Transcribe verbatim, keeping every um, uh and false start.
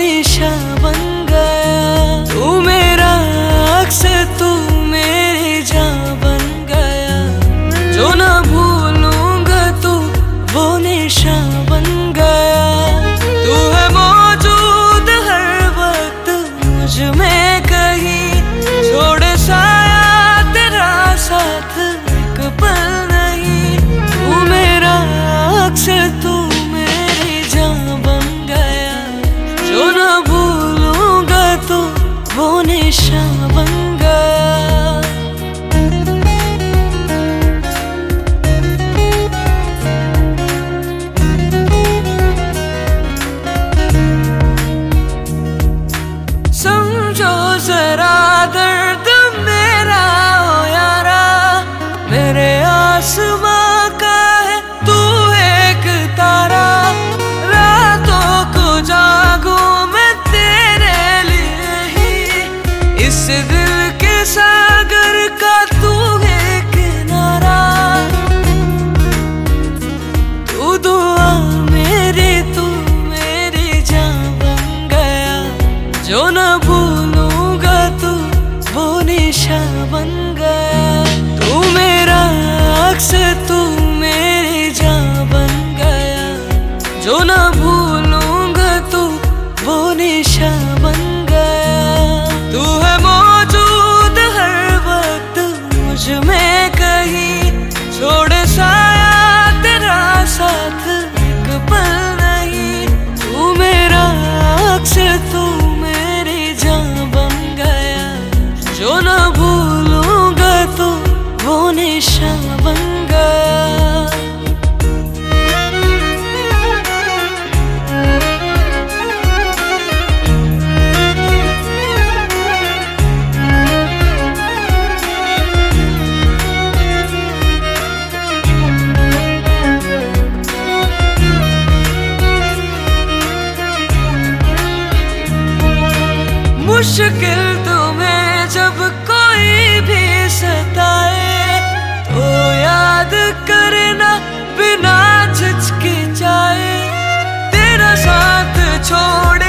निशा बन गया। तू मेरा अक्स, तू मेरी जान बन गया। जो ना भूलूंगा तू वो निशा बन गया। तू है मौजूद हर वक्त मुझ में कहीं, छोड़े साया तेरा साथ एक पल नहीं। तू मेरा अक्स, तू मेरी जान बन गया। जो ना भूलूंगा तू वो निशा बन गया। समझो जरा दर्द मेरा ओ यारा, मेरे आसमां का है तू एक तारा। रातों को जागूं मैं तेरे लिए ही, इस दिल के सागर का तू है किनारा। तू दुआ मेरी, तू मेरी जान बन गया। जो ना भूलूंगा तू वो निशा बन गया। तू मेरा अक्स, तू मेरी जान बन गया। जो ना भूलूंगा तू वो निशा बन गया। तू है मौजूद हर वक्त मुझ में कहीं, छोड़े साया तेरा साथ एक पल नहीं। तू मेरा अक्स, तू मेरी जान बन गया। जो ना भूलूंगा तू वो निशा बन गया। मुश्किल तुम्हें जब कोई भी सताए, तो याद करना बिना झिझकिचाए। तेरा साथ छोड़